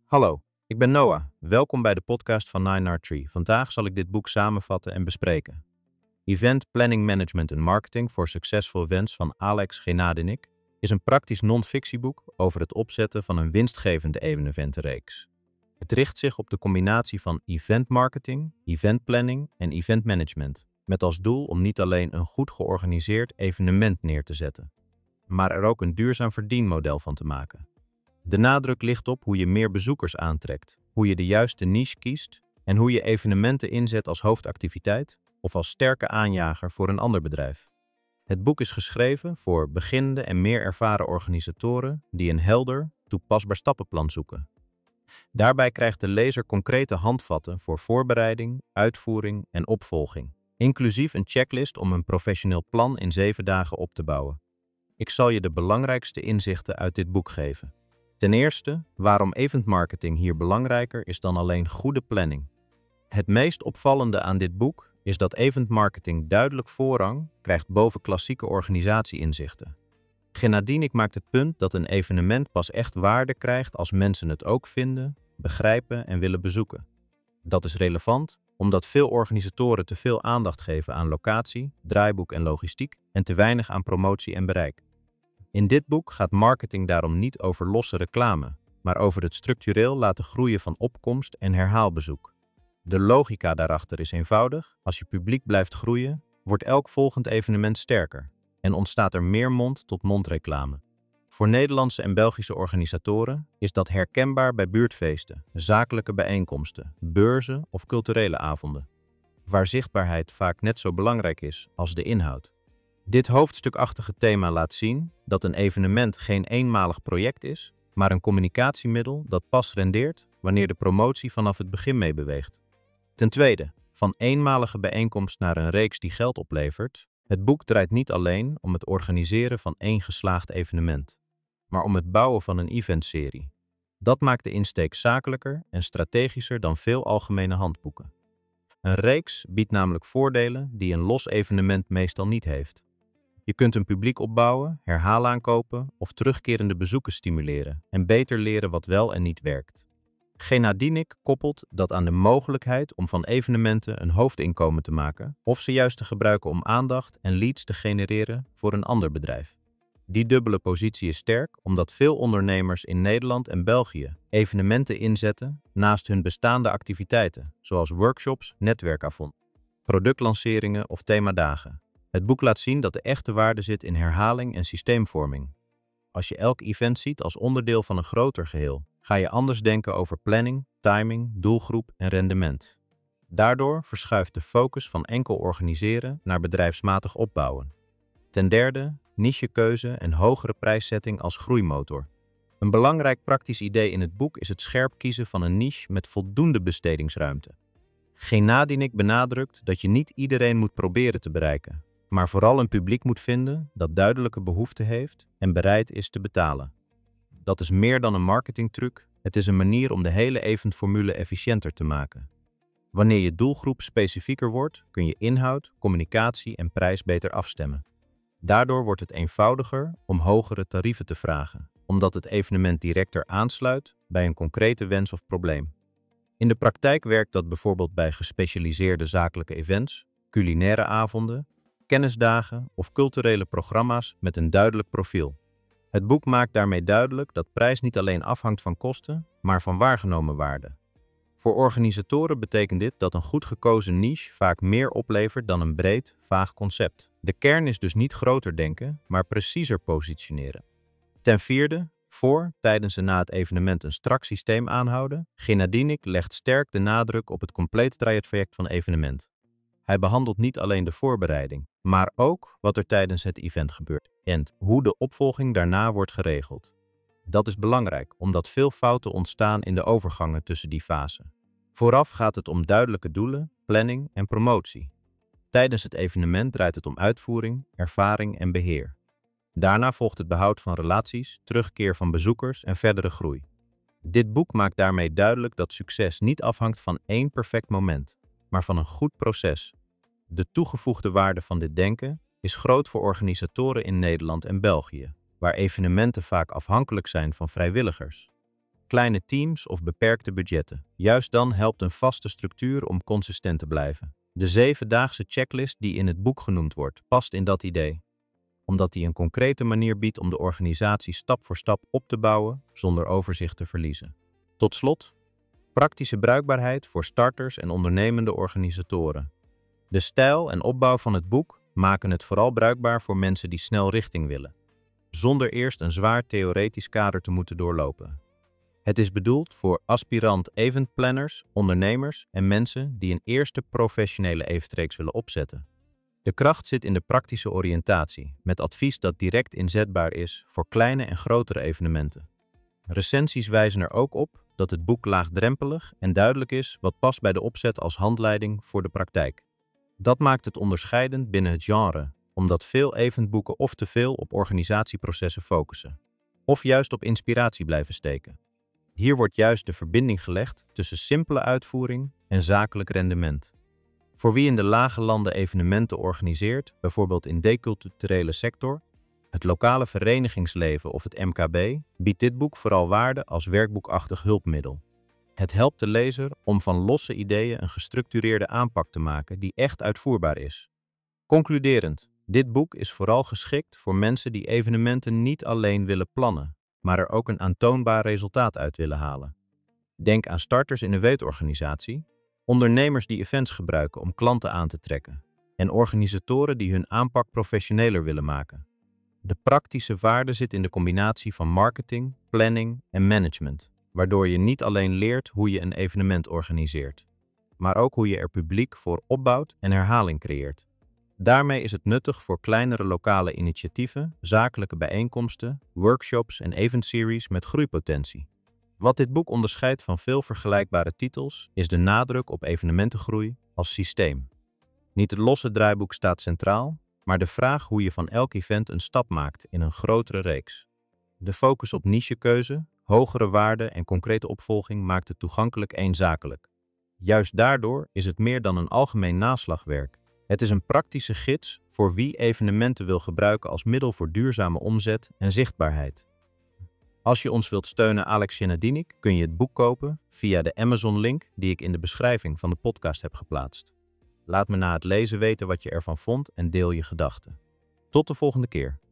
Hallo, ik ben Noah. Welkom bij de podcast van 9R3. Vandaag zal ik dit boek samenvatten en bespreken. Event Planning Management en Marketing voor Successful Events van Alex Genadinik is een praktisch non-fictieboek over het opzetten van een winstgevende evenementenreeks. Het richt zich op de combinatie van event marketing, event planning en event management, met als doel om niet alleen een goed georganiseerd evenement neer te zetten, maar er ook een duurzaam verdienmodel van te maken. De nadruk ligt op hoe je meer bezoekers aantrekt, hoe je de juiste niche kiest en hoe je evenementen inzet als hoofdactiviteit of als sterke aanjager voor een ander bedrijf. Het boek is geschreven voor beginnende en meer ervaren organisatoren die een helder, toepasbaar stappenplan zoeken. Daarbij krijgt de lezer concrete handvatten voor voorbereiding, uitvoering en opvolging, inclusief een checklist om een professioneel plan in 7 dagen op te bouwen. Ik zal je de belangrijkste inzichten uit dit boek geven. Ten eerste, waarom eventmarketing hier belangrijker is dan alleen goede planning. Het meest opvallende aan dit boek is dat eventmarketing duidelijk voorrang krijgt boven klassieke organisatieinzichten. Genadinik maakt het punt dat een evenement pas echt waarde krijgt als mensen het ook vinden, begrijpen en willen bezoeken. Dat is relevant omdat veel organisatoren te veel aandacht geven aan locatie, draaiboek en logistiek en te weinig aan promotie en bereik. In dit boek gaat marketing daarom niet over losse reclame, maar over het structureel laten groeien van opkomst en herhaalbezoek. De logica daarachter is eenvoudig: als je publiek blijft groeien, wordt elk volgend evenement sterker en ontstaat er meer mond-tot-mond reclame. Voor Nederlandse en Belgische organisatoren is dat herkenbaar bij buurtfeesten, zakelijke bijeenkomsten, beurzen of culturele avonden, waar zichtbaarheid vaak net zo belangrijk is als de inhoud. Dit hoofdstukachtige thema laat zien dat een evenement geen eenmalig project is, maar een communicatiemiddel dat pas rendeert wanneer de promotie vanaf het begin meebeweegt. Ten tweede, van eenmalige bijeenkomst naar een reeks die geld oplevert. Het boek draait niet alleen om het organiseren van één geslaagd evenement, maar om het bouwen van een eventserie. Dat maakt de insteek zakelijker en strategischer dan veel algemene handboeken. Een reeks biedt namelijk voordelen die een los evenement meestal niet heeft. Je kunt een publiek opbouwen, herhaal aankopen of terugkerende bezoeken stimuleren en beter leren wat wel en niet werkt. Genadinik koppelt dat aan de mogelijkheid om van evenementen een hoofdinkomen te maken of ze juist te gebruiken om aandacht en leads te genereren voor een ander bedrijf. Die dubbele positie is sterk omdat veel ondernemers in Nederland en België evenementen inzetten naast hun bestaande activiteiten, zoals workshops, netwerkavonden, productlanceringen of themadagen. Het boek laat zien dat de echte waarde zit in herhaling en systeemvorming. Als je elk event ziet als onderdeel van een groter geheel, ga je anders denken over planning, timing, doelgroep en rendement. Daardoor verschuift de focus van enkel organiseren naar bedrijfsmatig opbouwen. Ten derde, nichekeuze en hogere prijszetting als groeimotor. Een belangrijk praktisch idee in het boek is het scherp kiezen van een niche met voldoende bestedingsruimte. Genadinik benadrukt dat je niet iedereen moet proberen te bereiken, maar vooral een publiek moet vinden dat duidelijke behoeften heeft en bereid is te betalen. Dat is meer dan een marketingtruc, het is een manier om de hele eventformule efficiënter te maken. Wanneer je doelgroep specifieker wordt, kun je inhoud, communicatie en prijs beter afstemmen. Daardoor wordt het eenvoudiger om hogere tarieven te vragen, omdat het evenement directer aansluit bij een concrete wens of probleem. In de praktijk werkt dat bijvoorbeeld bij gespecialiseerde zakelijke events, culinaire avonden, kennisdagen of culturele programma's met een duidelijk profiel. Het boek maakt daarmee duidelijk dat prijs niet alleen afhangt van kosten, maar van waargenomen waarde. Voor organisatoren betekent dit dat een goed gekozen niche vaak meer oplevert dan een breed, vaag concept. De kern is dus niet groter denken, maar preciezer positioneren. Ten vierde, voor, tijdens en na het evenement een strak systeem aanhouden. Genadinik legt sterk de nadruk op het complete traject van evenement. Hij behandelt niet alleen de voorbereiding, maar ook wat er tijdens het event gebeurt en hoe de opvolging daarna wordt geregeld. Dat is belangrijk, omdat veel fouten ontstaan in de overgangen tussen die fasen. Vooraf gaat het om duidelijke doelen, planning en promotie. Tijdens het evenement draait het om uitvoering, ervaring en beheer. Daarna volgt het behoud van relaties, terugkeer van bezoekers en verdere groei. Dit boek maakt daarmee duidelijk dat succes niet afhangt van één perfect moment, maar van een goed proces. De toegevoegde waarde van dit denken is groot voor organisatoren in Nederland en België, waar evenementen vaak afhankelijk zijn van vrijwilligers. kleine teams of beperkte budgetten. Juist dan helpt een vaste structuur om consistent te blijven. De 7-daagse checklist die in het boek genoemd wordt, past in dat idee, omdat die een concrete manier biedt om de organisatie stap voor stap op te bouwen zonder overzicht te verliezen. Tot slot, praktische bruikbaarheid voor starters en ondernemende organisatoren. De stijl en opbouw van het boek maken het vooral bruikbaar voor mensen die snel richting willen, zonder eerst een zwaar theoretisch kader te moeten doorlopen. Het is bedoeld voor aspirant eventplanners, ondernemers en mensen die een eerste professionele eventreeks willen opzetten. De kracht zit in de praktische oriëntatie, met advies dat direct inzetbaar is voor kleine en grotere evenementen. Recensies wijzen er ook op dat het boek laagdrempelig en duidelijk is wat past bij de opzet als handleiding voor de praktijk. Dat maakt het onderscheidend binnen het genre, omdat veel eventboeken of te veel op organisatieprocessen focussen, of juist op inspiratie blijven steken. Hier wordt juist de verbinding gelegd tussen simpele uitvoering en zakelijk rendement. Voor wie in de lage landen evenementen organiseert, bijvoorbeeld in de culturele sector, het lokale verenigingsleven of het MKB, biedt dit boek vooral waarde als werkboekachtig hulpmiddel. Het helpt de lezer om van losse ideeën een gestructureerde aanpak te maken die echt uitvoerbaar is. Concluderend, dit boek is vooral geschikt voor mensen die evenementen niet alleen willen plannen, maar er ook een aantoonbaar resultaat uit willen halen. Denk aan starters in een evenementorganisatie, ondernemers die events gebruiken om klanten aan te trekken en organisatoren die hun aanpak professioneler willen maken. De praktische waarde zit in de combinatie van marketing, planning en management, waardoor je niet alleen leert hoe je een evenement organiseert, maar ook hoe je er publiek voor opbouwt en herhaling creëert. Daarmee is het nuttig voor kleinere lokale initiatieven, zakelijke bijeenkomsten, workshops en eventseries met groeipotentie. Wat dit boek onderscheidt van veel vergelijkbare titels is de nadruk op evenementengroei als systeem. Niet het losse draaiboek staat centraal, maar de vraag hoe je van elk event een stap maakt in een grotere reeks. De focus op nichekeuze, hogere waarde en concrete opvolging maakt het toegankelijk en zakelijk. Juist daardoor is het meer dan een algemeen naslagwerk. Het is een praktische gids voor wie evenementen wil gebruiken als middel voor duurzame omzet en zichtbaarheid. Als je ons wilt steunen, Alex Genadinik, kun je het boek kopen via de Amazon-link die ik in de beschrijving van de podcast heb geplaatst. Laat me na het lezen weten wat je ervan vond en deel je gedachten. Tot de volgende keer.